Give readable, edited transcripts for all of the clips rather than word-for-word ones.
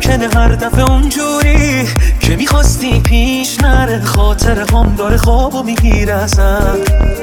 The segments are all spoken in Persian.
ممکنه هر دفعه اونجوری که میخواستی پیش نره، خاطر هم داره خوابو میگیره ازم.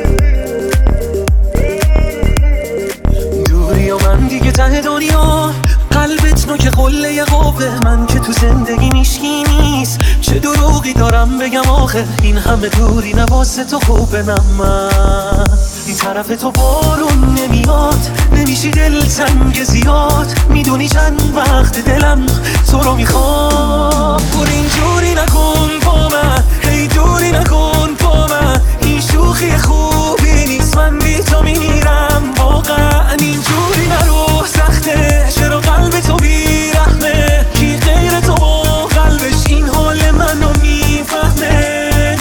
دوری و من دیگه ته دنیا، قلبت نوک قله قوه، من که تو زندگی میشکی نیست، چه دروغی دارم بگم آخه، این همه دوری نواسه تو خوبه. من طرف تو بارون نمیاد، نمیشی دلتنگ زیاد، میدونی چند وقت دلم تو رو میخواد. برو اینجوری نکن با من، هی دوری نکن با من، این شوخی خوبی نیست، من بی تو میمیرم واقعا. اینجوری نرو سخته، چرا قلب تو بیرحمه، کی غیر تو با قلبش این حال منو میفهمه.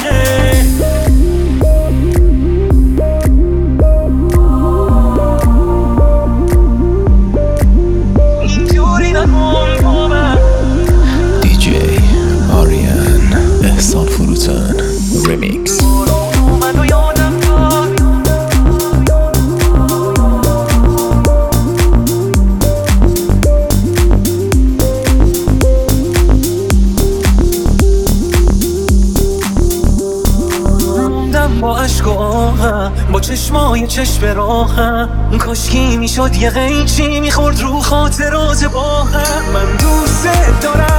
اینجوری نکن با من. دیجی آریان احسان فروتن ریمیکس. با عشق و آهم، با چشمای چشم راهم، کاشکی میشد یه قیچی میخورد رو خاطرات با هم. من دوست دارم